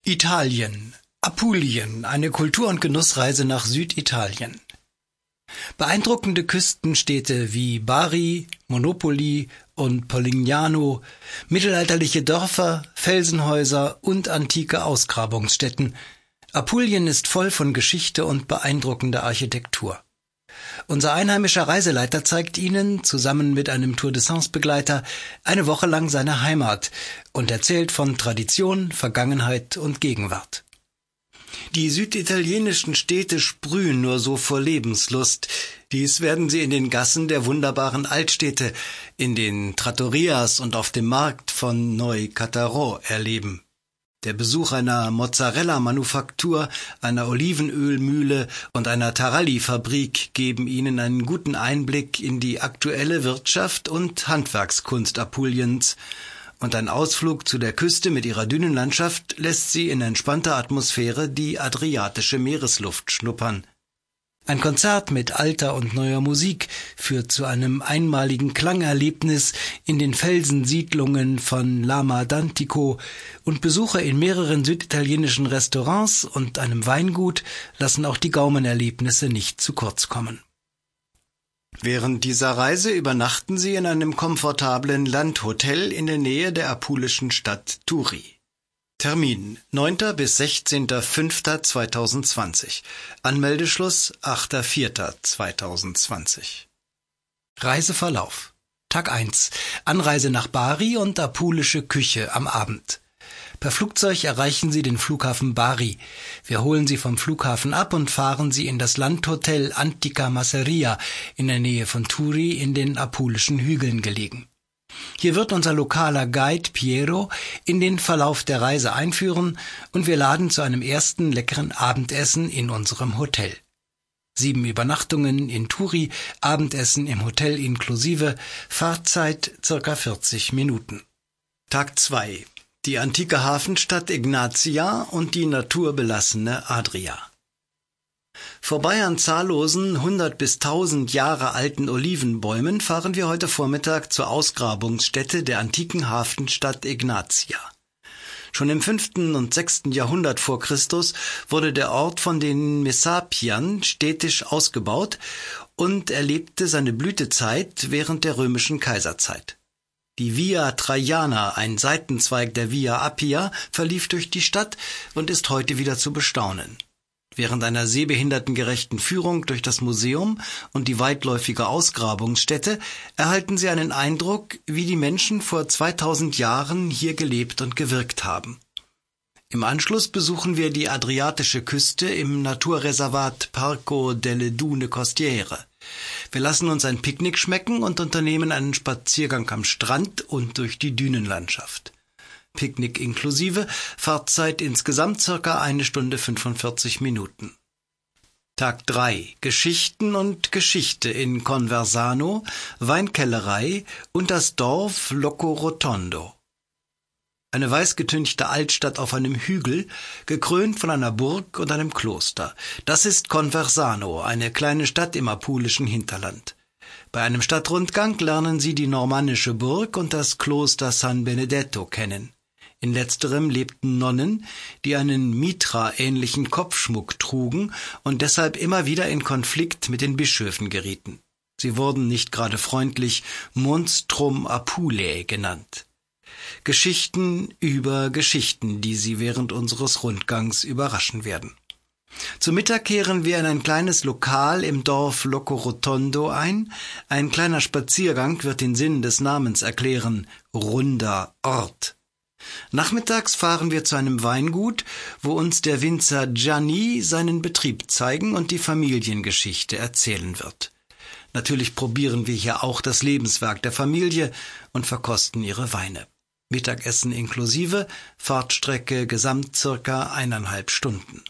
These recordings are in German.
Italien, Apulien, eine Kultur- und Genussreise nach Süditalien. Beeindruckende Küstenstädte wie Bari, Monopoli und Polignano, mittelalterliche Dörfer, Felsenhäuser und antike Ausgrabungsstätten. Apulien ist voll von Geschichte und beeindruckender Architektur. Unser einheimischer Reiseleiter zeigt Ihnen, zusammen mit einem Tour-de-France-Begleiter, eine Woche lang seine Heimat und erzählt von Tradition, Vergangenheit und Gegenwart. Die süditalienischen Städte sprühen nur so vor Lebenslust. Dies werden Sie in den Gassen der wunderbaren Altstädte, in den Trattorias und auf dem Markt von Neu-Catarò erleben. Der Besuch einer Mozzarella-Manufaktur, einer Olivenölmühle und einer Taralli-Fabrik geben Ihnen einen guten Einblick in die aktuelle Wirtschaft und Handwerkskunst Apuliens, und ein Ausflug zu der Küste mit ihrer Dünenlandschaft lässt Sie in entspannter Atmosphäre die adriatische Meeresluft schnuppern. Ein Konzert mit alter und neuer Musik führt zu einem einmaligen Klangerlebnis in den Felsensiedlungen von Lama d'Antico, und Besucher in mehreren süditalienischen Restaurants und einem Weingut lassen auch die Gaumenerlebnisse nicht zu kurz kommen. Während dieser Reise übernachten Sie in einem komfortablen Landhotel in der Nähe der apulischen Stadt Turi. Termin 9. bis 16.05.2020. Anmeldeschluss 8.04.2020. Reiseverlauf: Tag 1. Anreise nach Bari und apulische Küche am Abend. Per Flugzeug erreichen Sie den Flughafen Bari. Wir holen Sie vom Flughafen ab und fahren Sie in das Landhotel Antica Masseria in der Nähe von Turi in den apulischen Hügeln gelegen. Hier wird unser lokaler Guide Piero in den Verlauf der Reise einführen und wir laden zu einem ersten leckeren Abendessen in unserem Hotel. 7 Übernachtungen in Turi, Abendessen im Hotel inklusive, Fahrzeit ca. 40 Minuten. Tag 2. Die antike Hafenstadt Ignazia und die naturbelassene Adria. Vorbei an zahllosen 100 bis 1000 Jahre alten Olivenbäumen fahren wir heute Vormittag zur Ausgrabungsstätte der antiken Hafenstadt Ignazia. Schon im 5. und 6. Jahrhundert vor Christus wurde der Ort von den Messapiern städtisch ausgebaut und erlebte seine Blütezeit während der römischen Kaiserzeit. Die Via Traiana, ein Seitenzweig der Via Appia, verlief durch die Stadt und ist heute wieder zu bestaunen. Während einer sehbehindertengerechten Führung durch das Museum und die weitläufige Ausgrabungsstätte erhalten Sie einen Eindruck, wie die Menschen vor 2000 Jahren hier gelebt und gewirkt haben. Im Anschluss besuchen wir die adriatische Küste im Naturreservat Parco delle Dune Costiere. Wir lassen uns ein Picknick schmecken und unternehmen einen Spaziergang am Strand und durch die Dünenlandschaft. Picknick inklusive, Fahrtzeit insgesamt ca. 1 Stunde 45 Minuten. Tag 3. Geschichten und Geschichte in Conversano, Weinkellerei und das Dorf Locorotondo. Eine weißgetünchte Altstadt auf einem Hügel, gekrönt von einer Burg und einem Kloster. Das ist Conversano, eine kleine Stadt im apulischen Hinterland. Bei einem Stadtrundgang lernen Sie die normannische Burg und das Kloster San Benedetto kennen. In letzterem lebten Nonnen, die einen Mitra-ähnlichen Kopfschmuck trugen und deshalb immer wieder in Konflikt mit den Bischöfen gerieten. Sie wurden nicht gerade freundlich Monstrum Apulae genannt. Geschichten über Geschichten, die Sie während unseres Rundgangs überraschen werden. Zu Mittag kehren wir in ein kleines Lokal im Dorf Locorotondo ein. Ein kleiner Spaziergang wird den Sinn des Namens erklären: runder Ort. Nachmittags fahren wir zu einem Weingut, wo uns der Winzer Gianni seinen Betrieb zeigen und die Familiengeschichte erzählen wird. Natürlich probieren wir hier auch das Lebenswerk der Familie und verkosten ihre Weine. Mittagessen inklusive, Fahrtstrecke gesamt circa 1,5 Stunden.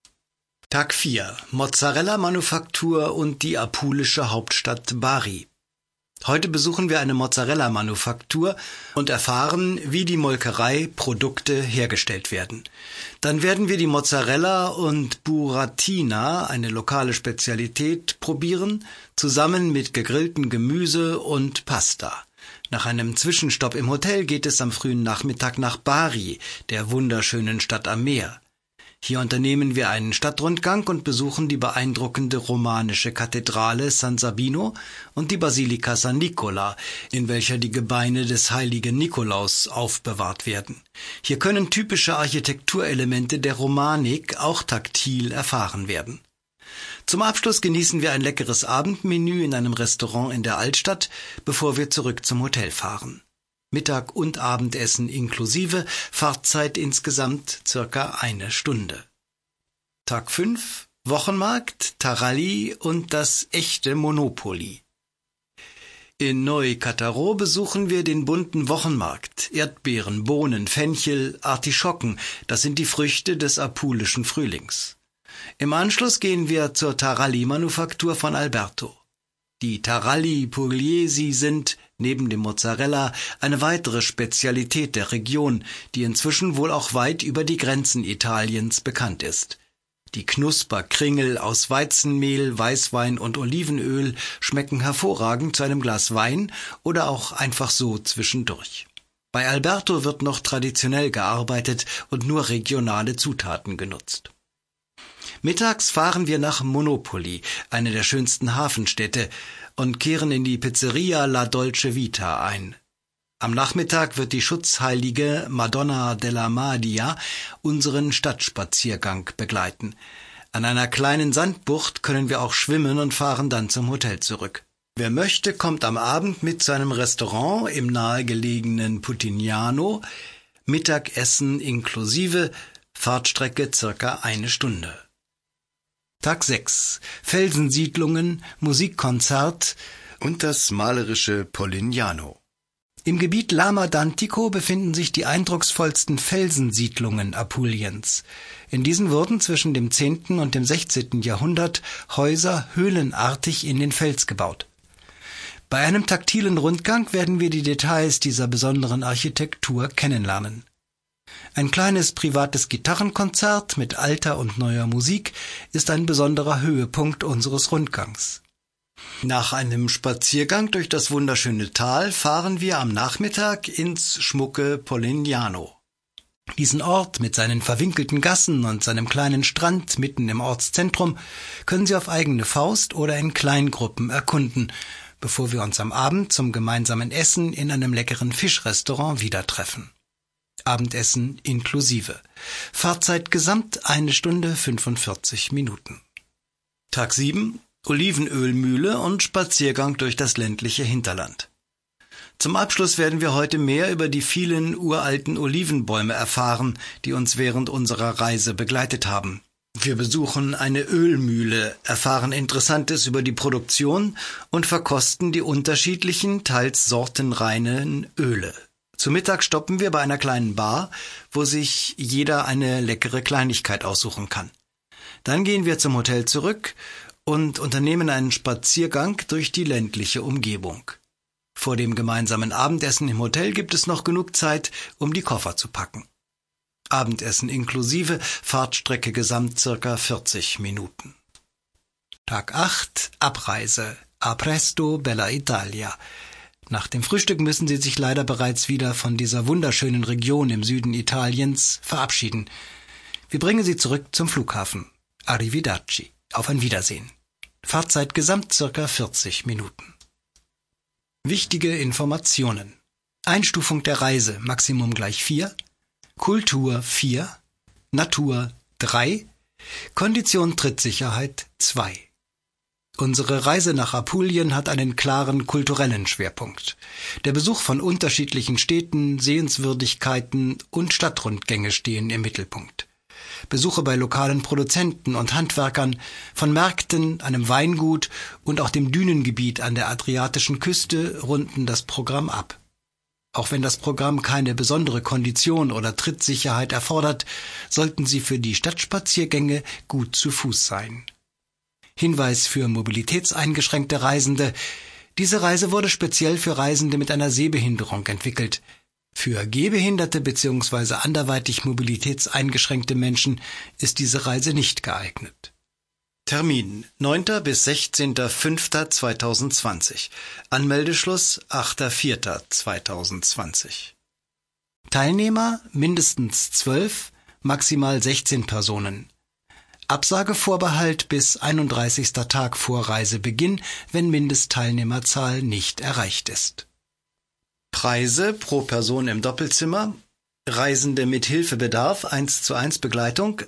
Tag 4. Mozzarella-Manufaktur und die apulische Hauptstadt Bari. Heute besuchen wir eine Mozzarella-Manufaktur und erfahren, wie die Molkerei-Produkte hergestellt werden. Dann werden wir die Mozzarella und Buratina, eine lokale Spezialität, probieren, zusammen mit gegrilltem Gemüse und Pasta. Nach einem Zwischenstopp im Hotel geht es am frühen Nachmittag nach Bari, der wunderschönen Stadt am Meer. Hier unternehmen wir einen Stadtrundgang und besuchen die beeindruckende romanische Kathedrale San Sabino und die Basilika San Nicola, in welcher die Gebeine des heiligen Nikolaus aufbewahrt werden. Hier können typische Architekturelemente der Romanik auch taktil erfahren werden. Zum Abschluss genießen wir ein leckeres Abendmenü in einem Restaurant in der Altstadt, bevor wir zurück zum Hotel fahren. Mittag- und Abendessen inklusive, Fahrtzeit insgesamt circa 1 Stunde. Tag 5, Wochenmarkt, Taralli und das echte Monopoly. In Neu-Cataro besuchen wir den bunten Wochenmarkt. Erdbeeren, Bohnen, Fenchel, Artischocken, das sind die Früchte des apulischen Frühlings. Im Anschluss gehen wir zur Taralli-Manufaktur von Alberto. Die Taralli Pugliesi sind, neben dem Mozzarella, eine weitere Spezialität der Region, die inzwischen wohl auch weit über die Grenzen Italiens bekannt ist. Die Knusperkringel aus Weizenmehl, Weißwein und Olivenöl schmecken hervorragend zu einem Glas Wein oder auch einfach so zwischendurch. Bei Alberto wird noch traditionell gearbeitet und nur regionale Zutaten genutzt. Mittags fahren wir nach Monopoli, eine der schönsten Hafenstädte, und kehren in die Pizzeria La Dolce Vita ein. Am Nachmittag wird die schutzheilige Madonna della Madia unseren Stadtspaziergang begleiten. An einer kleinen Sandbucht können wir auch schwimmen und fahren dann zum Hotel zurück. Wer möchte, kommt am Abend mit zu einem Restaurant im nahegelegenen Putignano, Mittagessen inklusive, Fahrtstrecke circa 1 Stunde. Tag 6. Felsensiedlungen, Musikkonzert und das malerische Polignano. Im Gebiet Lama d'Antico befinden sich die eindrucksvollsten Felsensiedlungen Apuliens. In diesen wurden zwischen dem 10. und dem 16. Jahrhundert Häuser höhlenartig in den Fels gebaut. Bei einem taktilen Rundgang werden wir die Details dieser besonderen Architektur kennenlernen. Ein kleines privates Gitarrenkonzert mit alter und neuer Musik ist ein besonderer Höhepunkt unseres Rundgangs. Nach einem Spaziergang durch das wunderschöne Tal fahren wir am Nachmittag ins schmucke Polignano. Diesen Ort mit seinen verwinkelten Gassen und seinem kleinen Strand mitten im Ortszentrum können Sie auf eigene Faust oder in Kleingruppen erkunden, bevor wir uns am Abend zum gemeinsamen Essen in einem leckeren Fischrestaurant wieder treffen. Abendessen inklusive. Fahrzeit gesamt 1 Stunde 45 Minuten. Tag 7. Olivenölmühle und Spaziergang durch das ländliche Hinterland. Zum Abschluss werden wir heute mehr über die vielen uralten Olivenbäume erfahren, die uns während unserer Reise begleitet haben. Wir besuchen eine Ölmühle, erfahren Interessantes über die Produktion und verkosten die unterschiedlichen, teils sortenreinen Öle. Zu Mittag stoppen wir bei einer kleinen Bar, wo sich jeder eine leckere Kleinigkeit aussuchen kann. Dann gehen wir zum Hotel zurück und unternehmen einen Spaziergang durch die ländliche Umgebung. Vor dem gemeinsamen Abendessen im Hotel gibt es noch genug Zeit, um die Koffer zu packen. Abendessen inklusive, Fahrtstrecke gesamt circa 40 Minuten. Tag 8, Abreise. A presto, Bella Italia. Nach dem Frühstück müssen Sie sich leider bereits wieder von dieser wunderschönen Region im Süden Italiens verabschieden. Wir bringen Sie zurück zum Flughafen. Arrivederci. Auf ein Wiedersehen. Fahrzeit gesamt circa 40 Minuten. Wichtige Informationen. Einstufung der Reise, Maximum gleich 4. Kultur 4. Natur 3. Kondition Trittsicherheit 2. Unsere Reise nach Apulien hat einen klaren kulturellen Schwerpunkt. Der Besuch von unterschiedlichen Städten, Sehenswürdigkeiten und Stadtrundgänge stehen im Mittelpunkt. Besuche bei lokalen Produzenten und Handwerkern, von Märkten, einem Weingut und auch dem Dünengebiet an der adriatischen Küste runden das Programm ab. Auch wenn das Programm keine besondere Kondition oder Trittsicherheit erfordert, sollten Sie für die Stadtspaziergänge gut zu Fuß sein. Hinweis für mobilitätseingeschränkte Reisende: Diese Reise wurde speziell für Reisende mit einer Sehbehinderung entwickelt. Für gehbehinderte bzw. anderweitig mobilitätseingeschränkte Menschen ist diese Reise nicht geeignet. Termin 9. bis 16.05.2020. Anmeldeschluss 8.04.2020. Teilnehmer mindestens 12, maximal 16 Personen. Absagevorbehalt bis 31. Tag vor Reisebeginn, wenn Mindestteilnehmerzahl nicht erreicht ist. Preise pro Person im Doppelzimmer. Reisende mit Hilfebedarf 1:1 Begleitung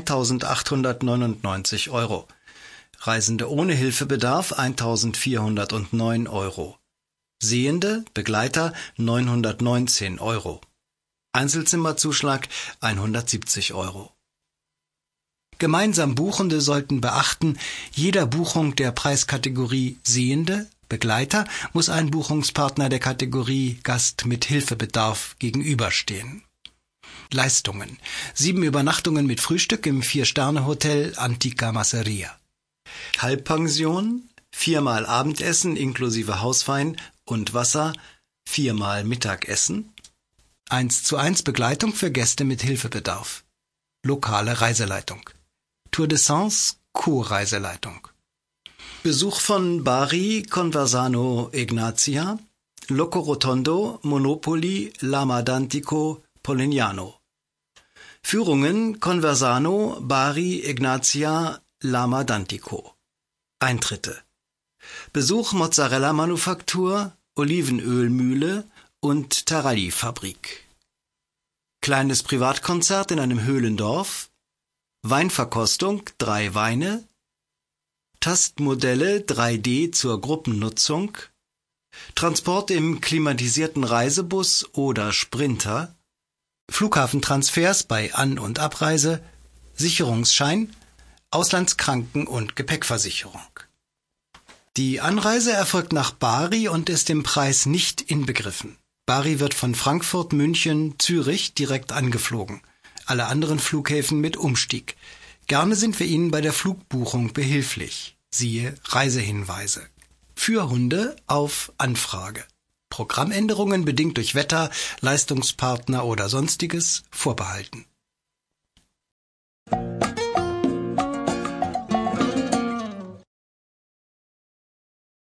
1.899 €. Reisende ohne Hilfebedarf 1.409 €. Sehende, Begleiter 919 €. Einzelzimmerzuschlag 170 €. Gemeinsam Buchende sollten beachten, jeder Buchung der Preiskategorie Sehende, Begleiter muss ein Buchungspartner der Kategorie Gast mit Hilfebedarf gegenüberstehen. Leistungen: 7 Übernachtungen mit Frühstück im 4-Sterne-Hotel Antica Masseria. Halbpension, 4-mal Abendessen inklusive Hauswein und Wasser, 4-mal Mittagessen. 1:1 Begleitung für Gäste mit Hilfebedarf. Lokale Reiseleitung. Tour de Sens, Co-Reiseleitung. Besuch von Bari, Conversano, Ignazia, Loco Rotondo, Monopoli, Lama d'Antico, Polignano. Führungen Conversano, Bari, Ignazia, Lama d'Antico. Eintritte: Besuch Mozzarella-Manufaktur, Olivenölmühle und Taralli-Fabrik. Kleines Privatkonzert in einem Höhlendorf. Weinverkostung 3 Weine. Tastmodelle 3D zur Gruppennutzung. Transport im klimatisierten Reisebus oder Sprinter. Flughafentransfers bei An- und Abreise. Sicherungsschein. Auslandskranken- und Gepäckversicherung. Die Anreise erfolgt nach Bari und ist im Preis nicht inbegriffen. Bari wird von Frankfurt, München, Zürich direkt angeflogen. Alle anderen Flughäfen mit Umstieg. Gerne sind wir Ihnen bei der Flugbuchung behilflich. Siehe Reisehinweise. Für Hunde auf Anfrage. Programmänderungen bedingt durch Wetter, Leistungspartner oder Sonstiges vorbehalten.